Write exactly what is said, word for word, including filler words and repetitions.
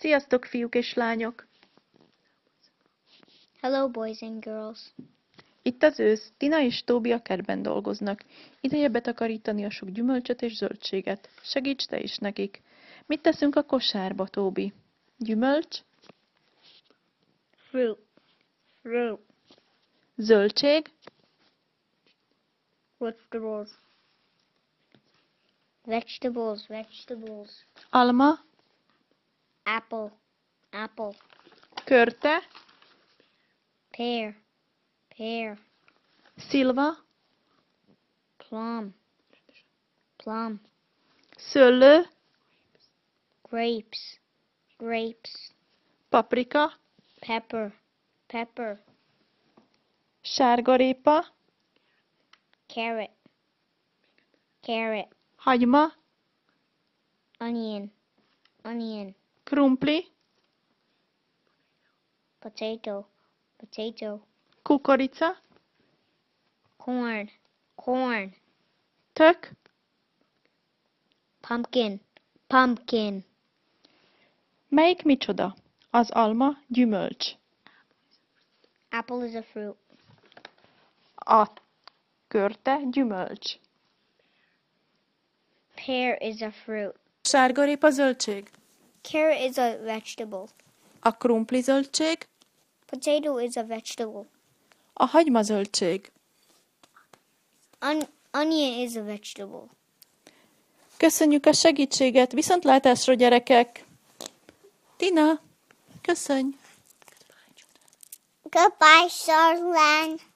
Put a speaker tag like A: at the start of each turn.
A: Sziasztok, fiúk és lányok!
B: Hello, boys and girls.
A: Itt az ősz, Tina és Tóbi a kertben dolgoznak. Ideje betakarítani a sok gyümölcsöt és zöldséget. Segíts te is nekik. Mit teszünk a kosárba, Tóbi? Gyümölcs?
B: Fruit. Fruit.
A: Zöldség?
B: Vegetables. Vegetables. Vegetables.
A: Alma?
B: Apple. Apple.
A: Körte?
B: Pear. Pear.
A: Szilva?
B: Plum. Plum.
A: Szőlő?
B: Grapes. Grapes.
A: Paprika?
B: Pepper. Pepper.
A: Sárgarépa?
B: Carrot. Carrot.
A: Hagyma?
B: Onion. Onion.
A: Krumpli?
B: Potato. Potato.
A: Kukorica?
B: Corn. Corn.
A: Tök?
B: Pumpkin. Pumpkin.
A: Melyik micsoda? Az alma gyümölcs.
B: Apple is a fruit.
A: A körte gyümölcs.
B: Pear is a fruit.
A: Sárgarépa zöldség.
B: Carrot is a vegetable.
A: A krumpli zöldség.
B: Potato is a vegetable.
A: A hagyma zöldség.
B: On- onion is a vegetable.
A: Köszönjük a segítséget, viszontlátásra gyerekek! Tina, köszönj!
B: Goodbye, Charlene.